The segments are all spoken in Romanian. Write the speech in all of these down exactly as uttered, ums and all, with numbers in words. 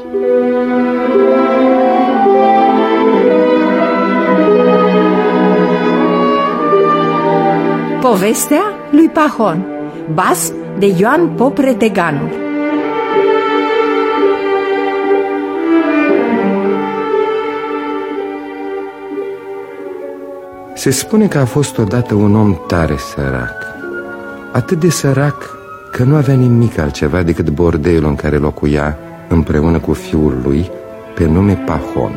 Povestea lui Pahon, basm de Ioan Pop Reteganul. Se spune că a fost odată un om tare sărac, atât de sărac că nu avea nimic altceva decât bordelul în care locuia împreună cu fiul lui, pe nume Pahon.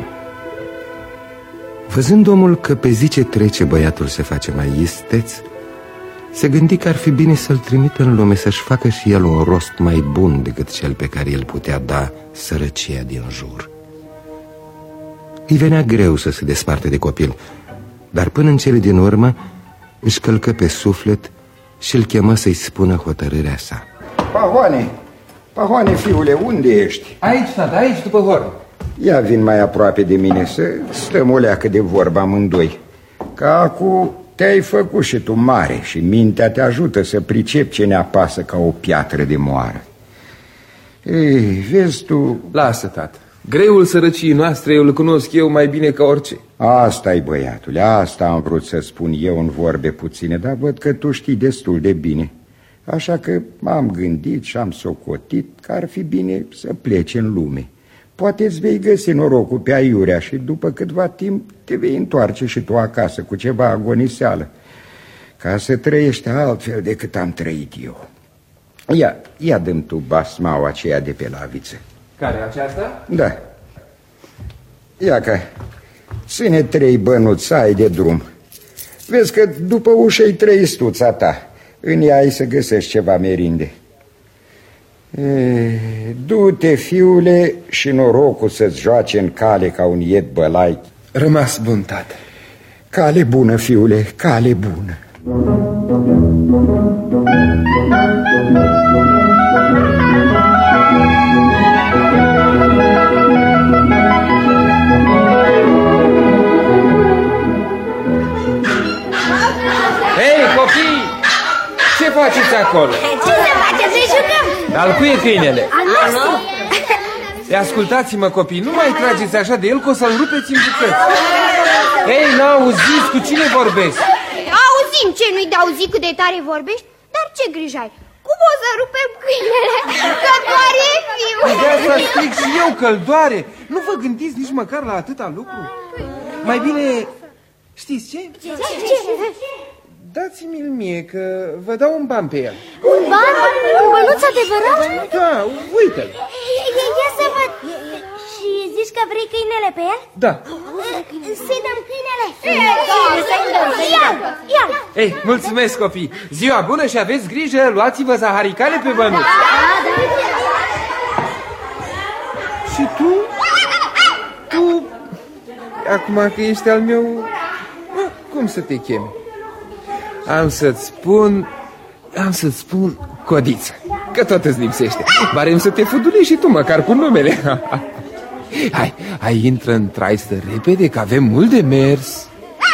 Văzând omul că pe zi ce trece băiatul se face mai isteț, se gândi că ar fi bine să-l trimită în lume să-și facă și el un rost mai bun decât cel pe care el putea da sărăcia din jur. Îi venea greu să se desparte de copil, dar până în cele din urmă își călcă pe suflet și îl chemă să-i spună hotărârea sa. Pahoane, Pahoane, fiule, unde ești? Aici, tata, aici, după horn. Ia vin mai aproape de mine să stăm o leacă de vorbă amândoi. Ca acu te-ai făcut și tu mare și mintea te ajută să pricepi ce ne apasă ca o piatră de moară. Ei, vezi tu... Lasă, tată. Greul sărăciei noastre eu îl cunosc eu mai bine ca orice. Asta-i, băiatule, asta am vrut să spun eu în vorbe puține, dar văd că tu știi destul de bine. Așa că m-am gândit și am socotit că ar fi bine să pleci în lume. Poate îți vei găsi norocul pe aiurea și după câtva timp te vei întoarce și tu acasă cu ceva agoniseală, ca să trăiești altfel decât am trăit eu. Ia, ia dă-mi tu basmaua aceea de pe laviță. Care, aceasta? Da. Ia că ține trei bănuți, ai de drum. Vezi că după ușă-i trăistuța ta. În ea ai să găsești ceva merinde. Du-te, fiule, și norocul să-ți joace în cale ca un ied bălai. Rămas bun, tată. Cale bună, fiule, cale bună. Hei, copii! Ce faceți acolo? Ce se face? Ne jucăm! Al cui e câinele? Al nostru! Ascultați-mă, copii, nu mai trageți așa de el, că o să-l rupeți în bucăți. Hei, n-auziți cu cine vorbesc? Auzim ce nu-i de auzit cât de tare vorbești, dar ce grijă ai? Cum o să rupem câinele? Că doare fiu! De asta stric și eu că-l doare. Nu vă gândiți nici măcar la atâta lucru? Mai bine, știți ce? Ce? Ce? Dați-mi-l mie, că vă dau un ban pe el. Un ban? Un bănuț adevărat? Da, uite-l. Ia să văd. Și zici că vrei câinele pe el? Da. Să-i dăm câinele. Ia-l, ia-l. Ei, mulțumesc, copii. Ziua bună și aveți grijă, luați-vă zaharicale pe bănuț. Și tu? Tu? Acum că ești al meu, cum să te chemi? Am să-ți spun, am să-ți spun Codiță, că tot îți lipsește. Barem să te fudulești și tu măcar cu numele. Hai, hai, intră în traistă repede, că avem mult de mers.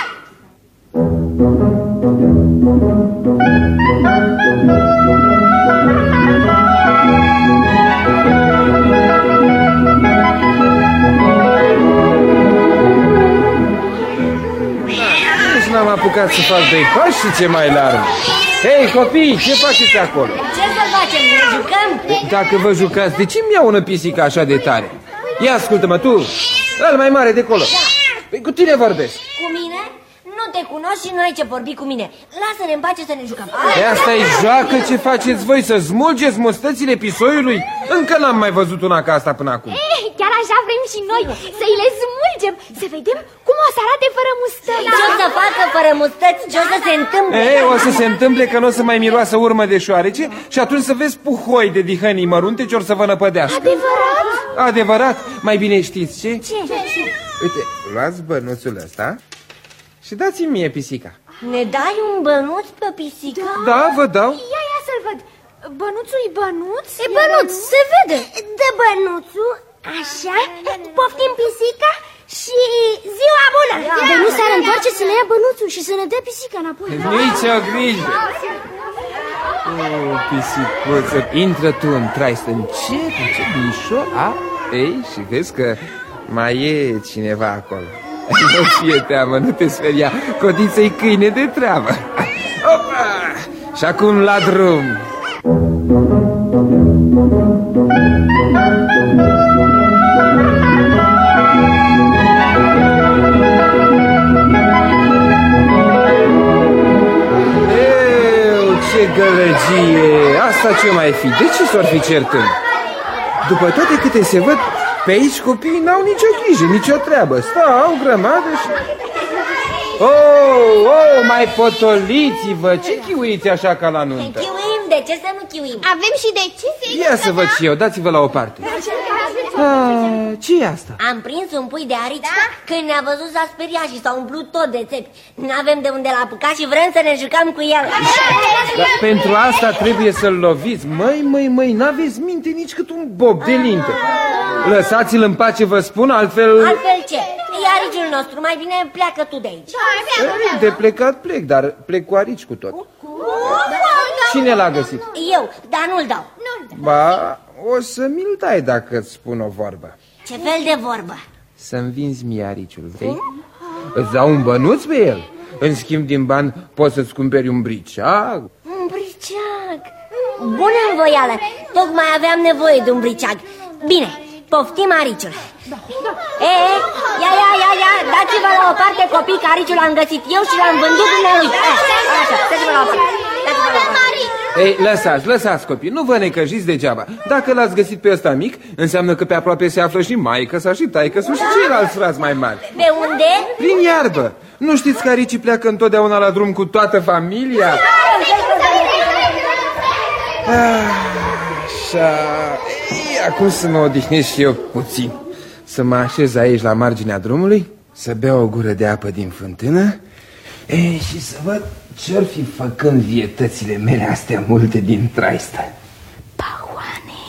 N-am apucat să fac doi pași și ce mai larg. Hei, copii, ce faceți acolo? Ce să facem? Ne jucăm? Dacă vă jucați, de ce mi-au una pisică așa de tare? Ia ascultă-mă, tu, ăla mai mare de acolo. Păi cu tine vorbesc. Cu mine? Nu te cunosc și nu ai ce vorbi cu mine. Lasă-ne în pace să ne jucăm. De asta-i joacă ce faceți voi, să smulgeți mustățile pisoiului? Încă n-am mai văzut una ca asta până acum. Ei, chiar așa vrem și noi, să-i le smulgem, să vedem cum o să arate fără mustăți. Ce o să facă fără mustăți? Ce o să se întâmple? Ei, o să se întâmple că nu o să mai miroasă urmă de șoarece și atunci să vezi puhoi de dihănii mărunte ce or să vă năpădească. Adevărat? Adevărat? Mai bine știți ce? Ce? Uite, luați bănuțul ăsta și dați-mi mie pisica. Ne dai un bănuț pe pisică? Da, vă dau. Ia, ia să-l văd. Bănuțul-i bănuț? E bănuț, se vede. Dă bănuțul, așa, poftim pisica și ziua bună. Bănuț s-ar întoarce să ne ia bănuțul și să ne dea pisica înapoi. Nici o grijă. O, pisicuță, intră tu în traistă încet, încet, mișor, a? Ei, și vezi că mai e cineva acolo. Nu fie teamă, nu te speria, Codiță-i câine de treabă. Opa! Și acum la drum. Eu, ce gălăgie! Asta ce mai fi? De ce s-or fi certând? După toate câte se văd, pe aici copiii n-au nicio grijă, nicio treabă. Stau grămadă și... Oh, oh, mai potoliți-vă! Ce chiuiți așa ca la nuntă? Chiuim, de ce să nu chiuim? Avem și de ce? Ia să văd și eu, dați-vă la o parte. Ah, ce e asta? Am prins un pui de arici, da? Când ne-a văzut s-a speriat și s-a umplut tot de țepi. N-avem de unde l-a apucat și vrem să ne jucăm cu el. Dar pentru asta trebuie să-l loviți. Măi, măi, măi, n-aveți minte nici cât un bob de linte. Lăsați-l în pace, vă spun, altfel... Altfel ce? E ariciul nostru, mai bine pleacă tu de aici. De plecat plec, dar plec cu arici cu tot. Cine l-a găsit? Eu, dar nu-l dau. Ba, o să mi-l dai dacă îți spun o vorbă. Ce fel de vorbă? Să-mi vinzi mie ariciul, vrei? Îți dau un bănuț pe el. În schimb din bani poți să-ți cumperi un briceag. Un briceag? Bună învoială, tocmai aveam nevoie de un briceag. Bine, poftim ariciul. E, ia, ia, ia, ia, dați-vă la o parte, copii, că ariciul l-am găsit eu și l-am vândut dumnealui. Așa, dați-vă la o parte. Ei, lăsați, lăsați copii, nu vă necăjiți degeaba. Dacă l-ați găsit pe ăsta mic, înseamnă că pe aproape se află și maică-sa și taică-su și ceilalți frați mai mari. Pe unde? Prin iarbă. Nu știți că aricii pleacă întotdeauna la drum cu toată familia? Așa. Ei, acum să mă odihnesc și eu puțin. Să mă așez aici la marginea drumului, să beau o gură de apă din fântână. Ei, și să văd ce-or fi făcând vietățile mele astea multe din traistă. Pahoane,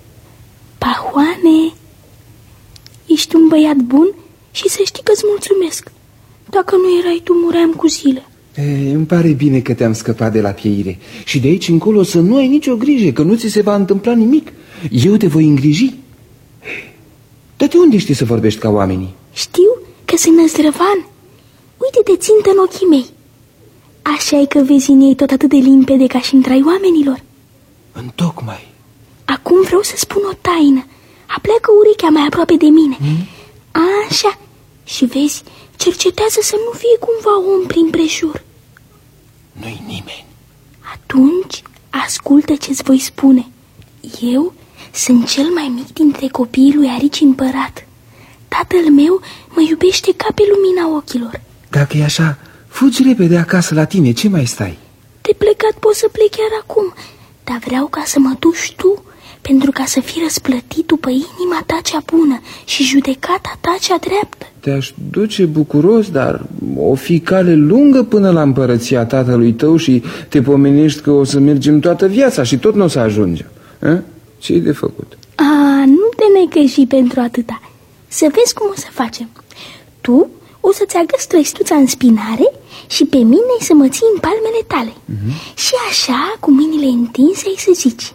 Pahoane, ești un băiat bun și să știi că-ți mulțumesc. Dacă nu erai tu, muream cu zile. Ei, îmi pare bine că te-am scăpat de la pieire. Și de aici încolo să nu ai nicio grijă, că nu ți se va întâmpla nimic. Eu te voi îngriji. Dar de unde știi să vorbești ca oamenii? Știu că sunt năzdrăvan. Uite-te țintă în ochii mei. Așa e că vezi în ei tot atât de limpede ca și în trai oamenilor. Întocmai. Acum vreau să spun o taină. Apleacă urechea mai aproape de mine. hmm? Așa. Și vezi, cercetează să nu fie cumva om prin prejur. Nu-i nimeni. Atunci ascultă ce-ți voi spune. Eu sunt cel mai mic dintre copiii lui Arici Împărat. Tatăl meu mă iubește ca pe lumina ochilor. Dacă e așa, fugi repede acasă la tine, ce mai stai? De plecat poți să plec chiar acum, dar vreau ca să mă duci tu, pentru ca să fii răsplătit după inima ta cea bună și judecata ta cea dreaptă. Te-aș duce bucuros, dar o fi cale lungă până la împărăția tatălui tău și te pomenești că o să mergem toată viața și tot nu o să ajungem. Ce-i de făcut? A, nu te necăji pentru atâta. Să vezi cum o să facem. Tu o să-ți agăți trăistuța în spinare și pe mine să mă ții în palmele tale. uh-huh. Și așa, cu mâinile întinse, ai să zici: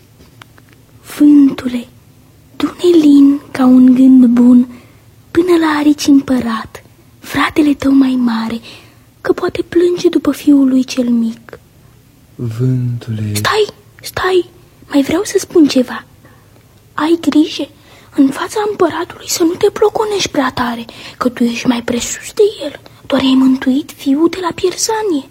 vântule, du-ne lin ca un gând bun până la Arici Împărat, fratele tău mai mare, că poate plânge după fiul lui cel mic. Vântule... Stai, stai, mai vreau să spun ceva. Ai grijă în fața împăratului să nu te ploconești prea tare, că tu ești mai presus de el, doar ai mântuit fiul de la pierzanie.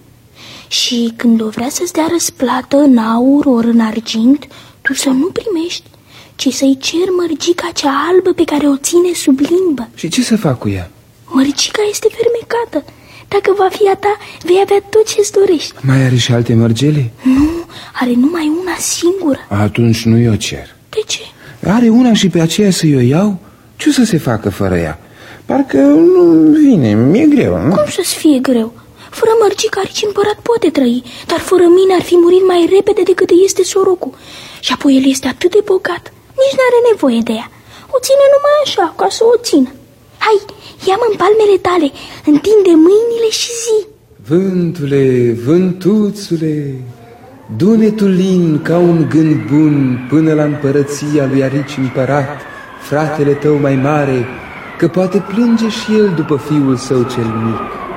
Și când o vrea să-ți dea răsplată în aur ori în argint, tu să nu primești, ci să-i ceri mărgica cea albă pe care o ține sub limbă. Și ce să fac cu ea? Mărgica este fermecată. Dacă va fi a ta, vei avea tot ce-ți dorești. Mai are și alte mărgele? Nu, are numai una singură. Atunci nu i-o cer. De ce? Are una și pe aceea să-i o iau? Ce o să se facă fără ea? Parcă nu vine, mi-e greu, nu? Cum să-ți fie greu? Fără mărgica Arici Împărat poate trăi, dar fără mine ar fi murit mai repede decât este sorocul. Și apoi el este atât de bogat, nici n-are nevoie de ea. O ține numai așa, ca să o țină. Hai, ia-mă în palmele tale, întinde mâinile și zi: vântule, vântuțule, du-ne tu lin ca un gând bun până la împărăția lui Arici Împărat, fratele tău mai mare, că poate plânge și el după fiul său cel mic.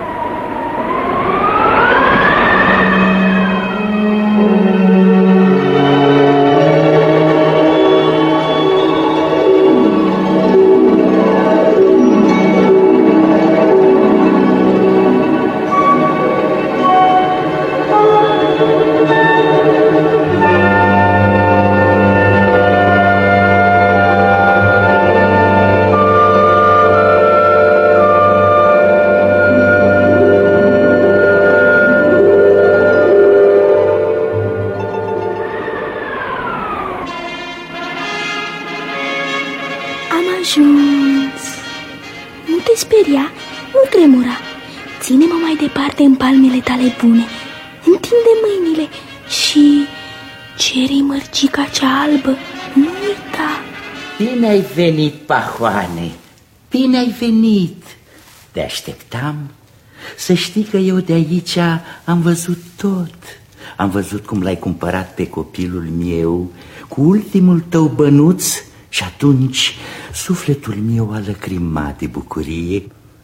În palmele tale bune, întinde mâinile și cere-i mărcica cea albă, nu uita. Bine ai venit, Pahoane, bine ai venit. Te așteptam. Să știi că eu de aici am văzut tot. Am văzut cum l-ai cumpărat pe copilul meu cu ultimul tău bănuț și atunci sufletul meu a lăcrimat de bucurie.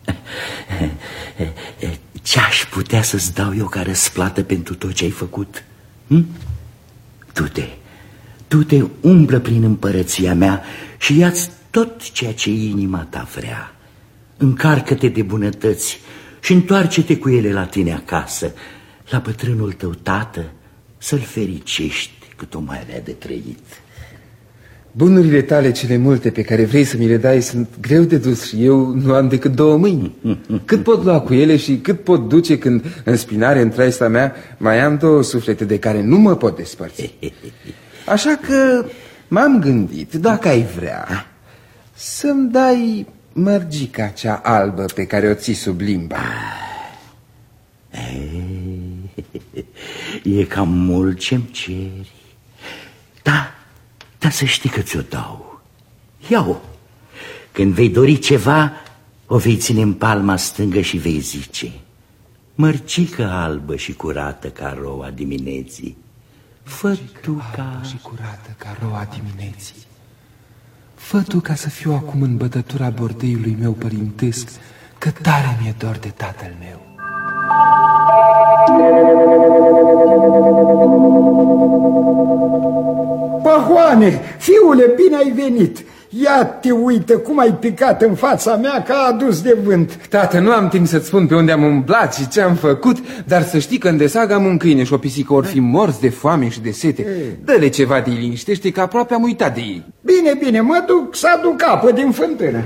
Ce-aș putea să-ți dau eu ca răsplată pentru tot ce ai făcut? Hm? Du-te, du-te, umblă prin împărăția mea și ia-ți tot ceea ce inima ta vrea. Încarcă-te de bunătăți și întoarce-te cu ele la tine acasă, la bătrânul tău tată, să-l fericești cât o mai avea de trăit. Bunurile tale cele multe pe care vrei să mi le dai sunt greu de dus și eu nu am decât două mâini. Cât pot lua cu ele și cât pot duce când în spinare în traista mea mai am două suflete de care nu mă pot despărți. Așa că m-am gândit, dacă ai vrea, să-mi dai mărgica cea albă pe care o ții sub limba. E cam mult ce-mi ceri. Da, dar să știi că ți-o dau. Ia-o. Când vei dori ceva, o vei ține în palma stângă și vei zice: mărcică albă și curată ca roa dimineții, fă tu ca... și curată ca roa dimineții, fă tu ca să fiu acum în bătătura bordeiului meu părintesc, că tare mi-e dor de tatăl meu. Pahoane, fiule, bine ai venit! Ia te uită cum ai picat în fața mea ca adus de vânt. Tată, nu am timp să-ți spun pe unde am umblat și ce am făcut, dar să știi că în desag am un câine și o pisică, or fi morți de foame și de sete. Dă-le ceva de liniștește, că aproape am uitat de ei. Bine, bine, mă duc să aduc apă din fântână.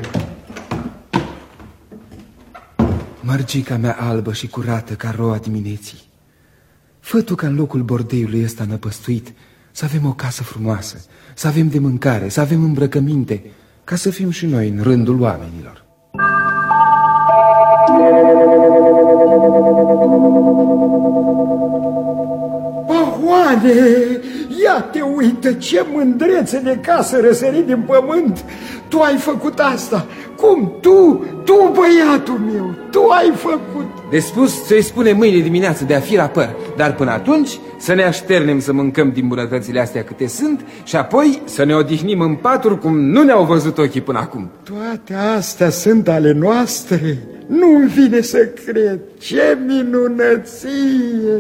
Mărgica mea albă și curată ca roa dimineții, fă tu ca în locul bordeiului ăsta năpăstuit să avem o casă frumoasă, să avem de mâncare, să avem îmbrăcăminte, ca să fim și noi în rândul oamenilor. Pahoane, ia te uită ce mândrețe de casă răsărit din pământ. Tu ai făcut asta. Cum? Tu, tu băiatul meu, tu ai făcut. De spus ți-o spune mâine dimineață de a fi la păr, dar până atunci să ne așternem să mâncăm din bunătățile astea câte sunt și apoi să ne odihnim în paturi cum nu ne-au văzut ochii până acum. Toate astea sunt ale noastre. Nu-mi vine să cred. Ce minunăție!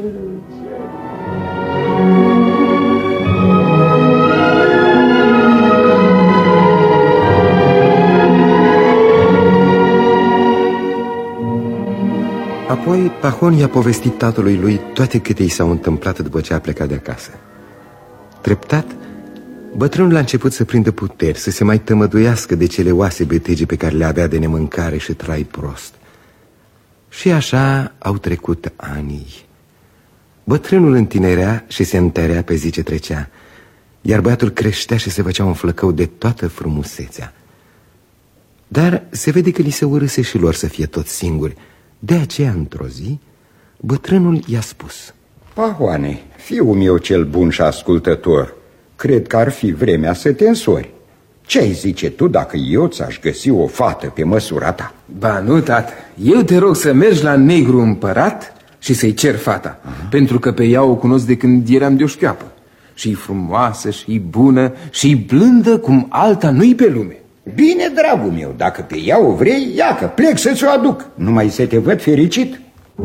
Apoi Pahon i-a povestit tatălui lui toate câte i s-au întâmplat după ce a plecat de acasă. Treptat, bătrânul a început să prindă puteri, să se mai tămăduiască de cele oase betege pe care le avea de nemâncare și trai prost. Și așa au trecut anii. Bătrânul întinerea și se întărea pe zi ce trecea, iar băiatul creștea și se făcea un flăcău de toată frumusețea. Dar se vede că li se urâse și lor să fie toți singuri. De aceea, într-o zi, bătrânul i-a spus: Pahoane, fiul meu cel bun și ascultător, cred că ar fi vremea să te însori. Ce-ai zice tu dacă eu ți-aș găsi o fată pe măsura ta? Ba nu, tată, eu te rog să mergi la negru împărat și să-i cer fata. Aha. Pentru că pe ea o cunosc de când eram de o șchioapă. Și-i frumoasă, și-i bună, și-i blândă cum alta nu-i pe lume. Bine, dragul meu, dacă pe ea o vrei, ia că plec să-ți o aduc. Numai să te văd fericit.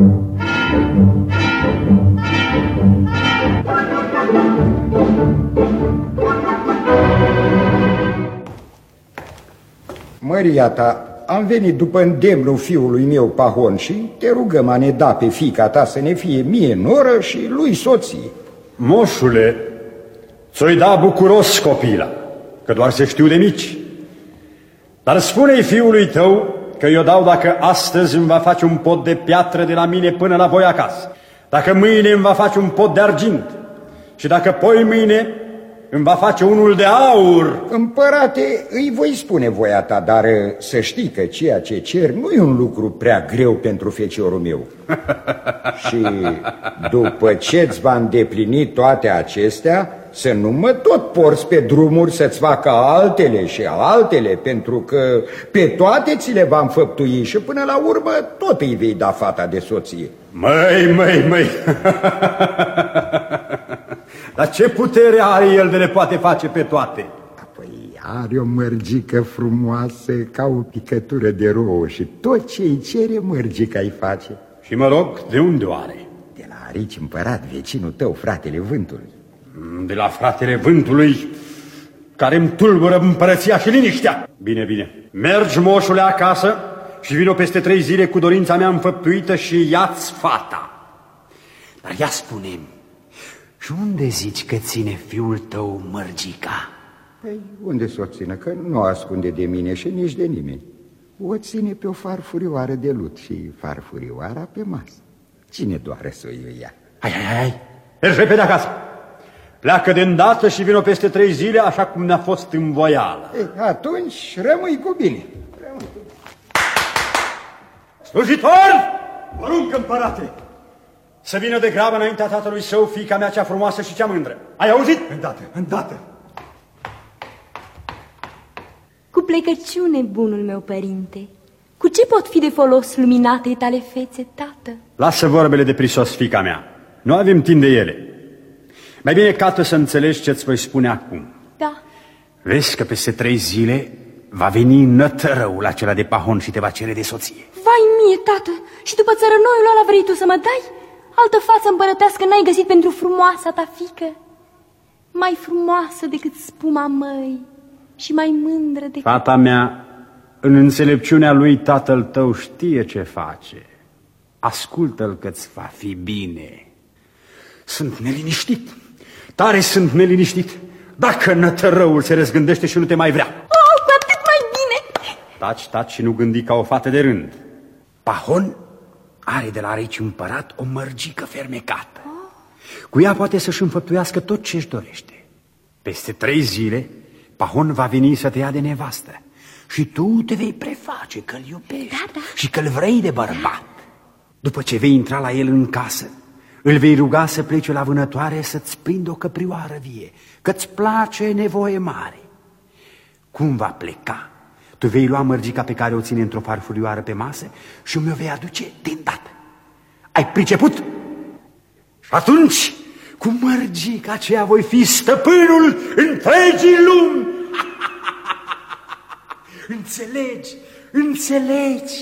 Măria ta, am venit după îndemnul fiului meu Pahon și te rugăm a ne da pe fiica ta să ne fie mie noră și lui soție. Moșule, ți-o-i da bucuros copila, că doar se știu de mici. Dar spune-i fiului tău că eu dau dacă astăzi îmi va face un pod de piatră de la mine până la voi acasă, dacă mâine îmi va face un pod de argint și dacă poi mâine îmi va face unul de aur. Împărate, îi voi spune voia ta, dar să știi că ceea ce cer nu e un lucru prea greu pentru feciorul meu. Și după ce îți va îndeplini toate acestea, să nu mă tot porți pe drumuri să-ți facă altele și altele, pentru că pe toate ți le va înfăptui și până la urmă tot îi vei da fata de soție. Măi, măi, măi! Dar ce putere are el de le poate face pe toate? Păi are o mărgică frumoasă ca o picătură de rouă și tot ce îi cere mărgica îi face. Și mă rog, de unde o are? De la Arici Împărat, vecinul tău, fratele Vântului. De la fratele Vântului, care îmi tulbură împărăția și liniștea. Bine, bine. Mergi, moșule, acasă și vino peste trei zile cu dorința mea înfăptuită și ia-ți fata. Dar ia spune-mi, și unde zici că ține fiul tău mărgica? Păi unde s-o țină? Că nu ascunde de mine și nici de nimeni. O ține pe o farfurioară de lut și farfurioara pe masă. Cine doare să o ia? Hai, hai, hai, mergi repede acasă. Pleacă de îndată și vino peste trei zile, așa cum ne-a fost în voială. Ei, atunci rămâi cu bine. Rămâi cu bine. Slujitor! Poruncă, împărate! Să vină de grabă înaintea tatălui său fiica mea cea frumoasă și cea mândră. Ai auzit? Îndată, îndată! Cu plecăciune, bunul meu părinte, cu ce pot fi de folos luminatei tale fețe, tată? Lasă vorbele de prisos, fiica mea. Nu avem timp de ele. Mai bine cată să înțelegi ce-ți voi spune acum. Da. Vezi că peste trei zile va veni nătărăul acela de Pahon și te va cere de soție. Vai mie, tată, și după țărănoiul ăla vrei tu să mă dai? Altă față împărătească n-ai găsit pentru frumoasa ta fică? Mai frumoasă decât spuma mării și mai mândră decât... Fata mea, în înțelepciunea lui tatăl tău știe ce face. Ascultă-l că-ți va fi bine. Sunt neliniștit, tare sunt neliniștit. Dacă nătărăul se răzgândește și nu te mai vrea. Oh, cu atât mai bine! Taci, taci și nu gândi ca o fată de rând. Pahon are de la Arici Împărat o mărgică fermecată. Cu ea poate să-și înfăptuiască tot ce-și dorește. Peste trei zile, Pahon va veni să te ia de nevastă și tu te vei preface că-l iubești, da, da. și că-l vrei de bărbat. După ce vei intra la el în casă, îl vei ruga să plece la vânătoare să-ți prindă o căprioară vie, că-ți place nevoie mare. Cum va pleca, tu vei lua mărgica pe care o ține într-o farfurioară pe masă și mi-o vei aduce de îndată. Ai priceput? Și atunci, cu mărgica aceea voi fi stăpânul întregii lumi. Înțelegi? Înțelegi?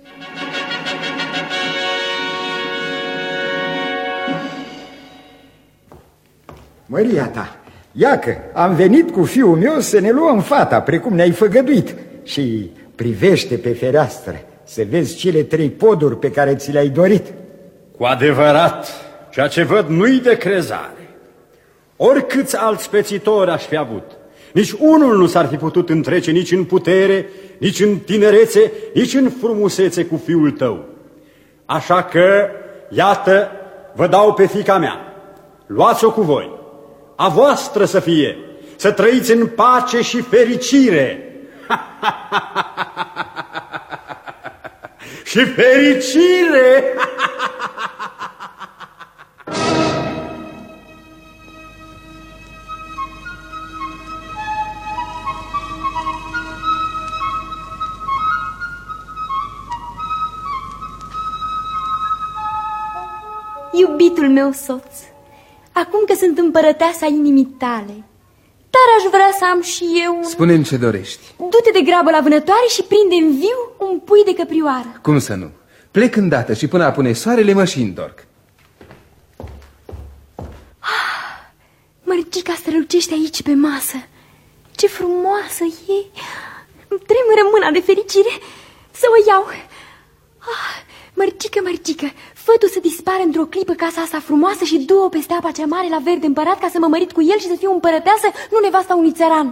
Măria ta, iacă, am venit cu fiul meu să ne luăm fata, precum ne-ai făgăduit. Și privește pe fereastră, să vezi cele trei poduri pe care ți le-ai dorit. Cu adevărat, ceea ce văd nu-i de crezare. Oricâți alți pețitori aș fi avut, nici unul nu s-ar fi putut întrece nici în putere, nici în tinerețe, nici în frumusețe cu fiul tău. Așa că, iată, vă dau pe fiica mea, luați-o cu voi, a voastră să fie, să trăiți în pace și fericire. Și fericire! Iubitul meu soț, acum că sunt împărăteasa inimii tale, dar aș vrea să am și eu... Spune-mi ce dorești. Du-te de grabă la vânătoare și prinde în viu un pui de căprioară. Cum să nu? Plec îndată și până apune soarele mă și întorc. Ah, mărgica strălucește aici pe masă. Ce frumoasă e! Îmi tremură mâna de fericire să o iau. Ah, mărgică, mărgică, fă-tu să dispară într-o clipă casa asta frumoasă și du-o peste apa cea mare la verde împărat ca să mă mărit cu el și să fiu împărăteasă, nu nevasta unui țăran.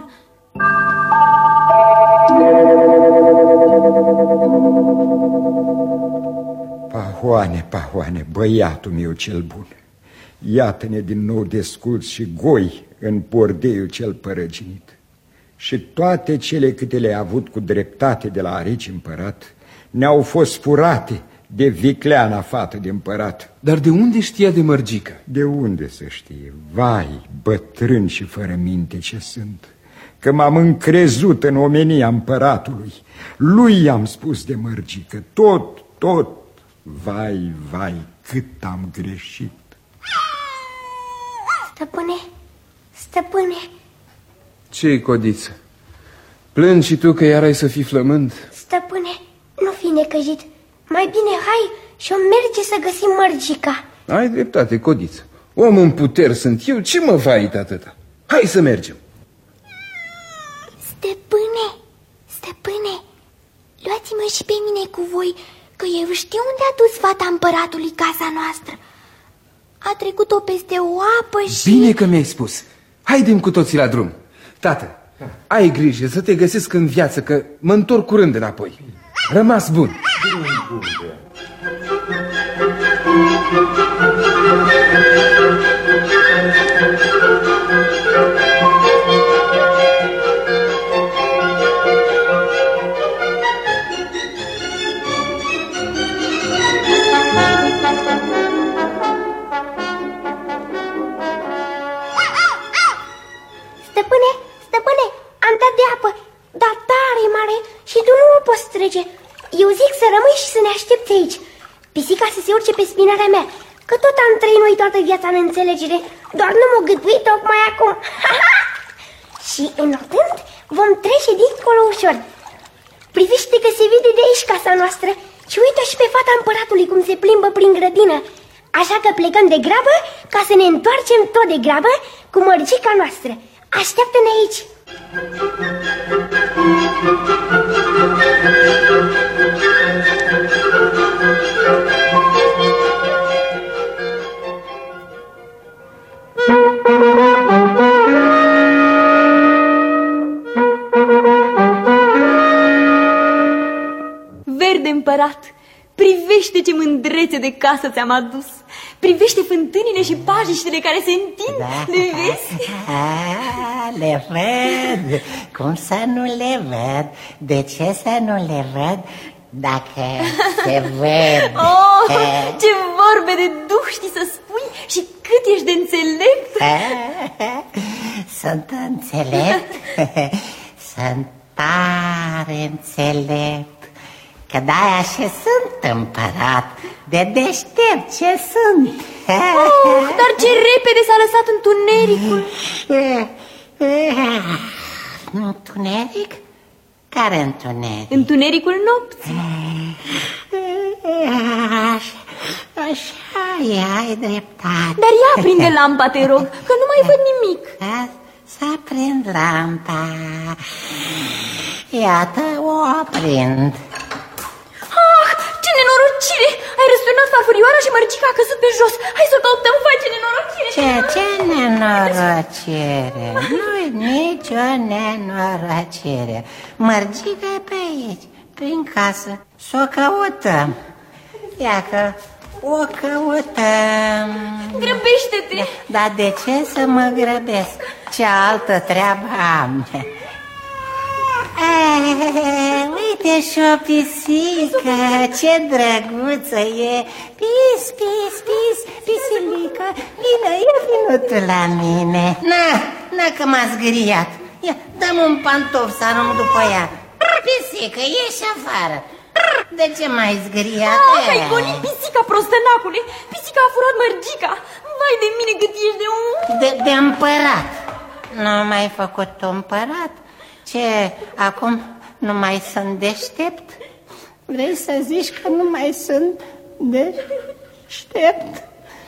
Pahoane, Pahoane, băiatul meu cel bun, iată-ne din nou desculți și goi în bordeiul cel părăginit. Și toate cele câte le-a avut cu dreptate de la rege împărat ne-au fost furate de vicleana fată de împărat. Dar de unde știa de mărgică? De unde să știe? Vai, bătrân și fără minte ce sunt, că m-am încrezut în omenia împăratului. Lui i-am spus de mărgică, tot, tot. Vai, vai, cât am greșit. Stăpâne, stăpâne. Ce-i, Codiță? Plângi și tu că iar ai să fii flămând? Stăpâne, nu fi necăjit. Mai bine hai și o merge să găsim mărgica. Ai dreptate, Codiță. Om în puteri sunt eu, ce mă vait atâta? Hai să mergem. Stăpâne, stăpâne, luați-mă și pe mine cu voi, că eu știu unde a dus fata împăratului casa noastră. A trecut-o peste o apă și... Bine că mi-ai spus. Haidem cu toții la drum. Tată, ai grijă să te găsesc în viață, că mă întorc curând înapoi. Rămas bun. Stăpâne, stăpâne, am dat de apă, dar tare mare și tu nu mă poți trece. Eu zic să rămâi și să ne aștepți aici. Pisica să se urce pe spinarea mea, că tot am trăit noi toată viața în înțelegere, doar nu m-o gâtui tocmai acum. Și înotând vom trece dincolo ușor. Privește că se vede de aici casa noastră și uită și pe fata împăratului cum se plimbă prin grădină. Așa că plecăm de grabă ca să ne întoarcem tot de grabă cu mărgica noastră. Așteaptă-ne aici. Verde împărat, privește ce mândrețe de casă ți-am adus. Privește fântânile și pajiștele care se întind. Da. Le vezi? A, le văd. Cum să nu le văd? De ce să nu le văd dacă se văd? Oh, ce vorbe de duh știi să spui și cât ești de înțelept. Sunt înțelept. Sunt tare înțelept. Că de-aia și sunt împărat, de deștept ce sunt. Oh, dar ce repede s-a lăsat întunericul. Întuneric? Care întuneric? Întunericul nopții. Așa e, ai dreptate. Dar ia prinde lampa, te rog, că nu mai văd nimic. Să aprind lampa. Iată, o aprind. Ah, ce nenorocire! Ai răsturnat farfurioara și mărgica a căzut pe jos. Hai să o căutăm, vai, ce nenorocire! Ce, ce nenorocire? Nu-i nicio nenorocire. Mărgica e pe aici, prin casă. S-o căutăm. Ia că o căutăm. Grăbește-te! Dar de ce să mă grăbesc? Ce altă treabă am? E, uite și o pisică, ce drăguță e. Pis, pis, pis, pisilică, vină, ia vinutul la mine. Na, na că m-a zgâriat. Ia, dă-mi un pantof să arunc după ea. Pisică, ieși afară. De ce m-ai zgâriat? Ah, ai gonit pisica, prostănacule. Pisica a furat mărgica. Vai de mine cât ești de un... De, de împărat. Nu m-ai făcut împărat? Ce, acum nu mai sunt deștept? Vrei să zici că nu mai sunt deștept?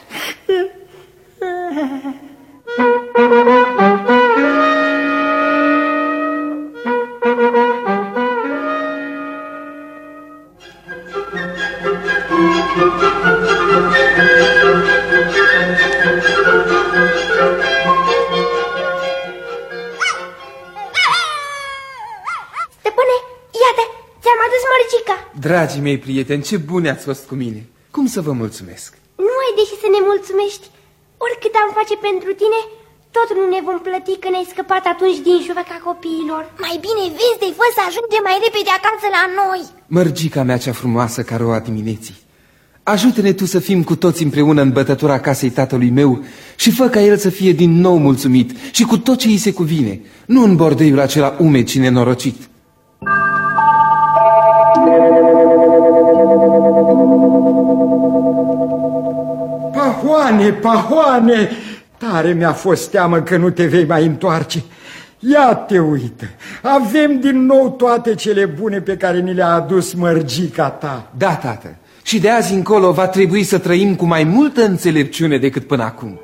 Dragii mei prieteni, ce bune ați fost cu mine. Cum să vă mulțumesc? Nu ai de ce să ne mulțumești. Oricât am face pentru tine, tot nu ne vom plăti că ne-ai scăpat atunci din juvăca copiilor. Mai bine vezi de-i fă să ajungem mai repede acasă la noi. Mărgica mea cea frumoasă ca roa dimineții, ajută-ne tu să fim cu toți împreună în bătătura casei tatălui meu și fă ca el să fie din nou mulțumit și cu tot ce îi se cuvine, nu în bordeiul acela umed și nenorocit. Pahoane, Pahoane, tare mi-a fost teamă că nu te vei mai întoarce. Ia te uită, avem din nou toate cele bune pe care ni le-a adus mărgica ta. Da, tată, și de azi încolo va trebui să trăim cu mai multă înțelepciune decât până acum.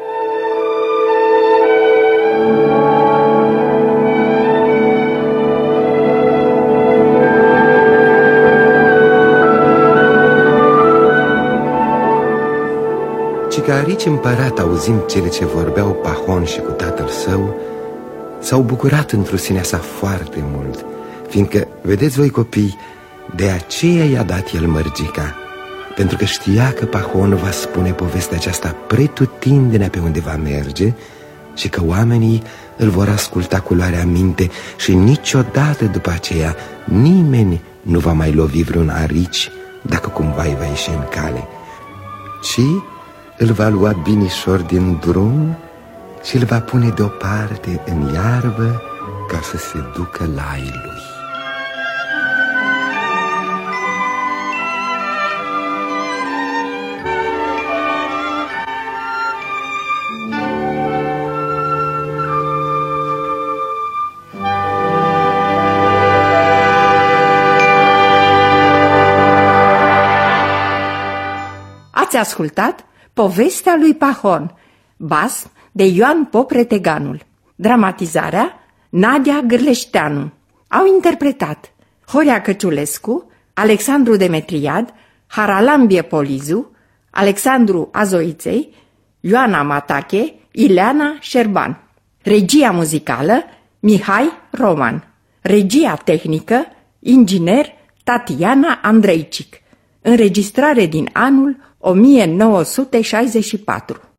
Ci că arici împărat, auzind cele ce vorbeau Pahon și cu tatăl său, s-au bucurat într-o sinea sa foarte mult, fiindcă, vedeți voi copii, de aceea i-a dat el mărgica, pentru că știa că Pahon va spune povestea aceasta pretutindenea pe unde va merge și că oamenii îl vor asculta cu luarea minte și niciodată după aceea nimeni nu va mai lovi vreun arici dacă cumva îi va ieși în cale, ci îl va lua binișor din drum și îl va pune deoparte în iarbă ca să se ducă la ai lui. Ați ascultat Povestea lui Pahon, basm de Ioan Pop Reteganul. Dramatizarea Nadia Gârleșteanu. Au interpretat Horia Căciulescu, Alexandru Demetriad, Haralambie Polizu, Alexandru Azoiței, Ioana Matache, Ileana Șerban. Regia muzicală Mihai Roman. Regia tehnică inginer Tatiana Andreicic. Înregistrare din anul o mie nouă sute șaizeci și patru.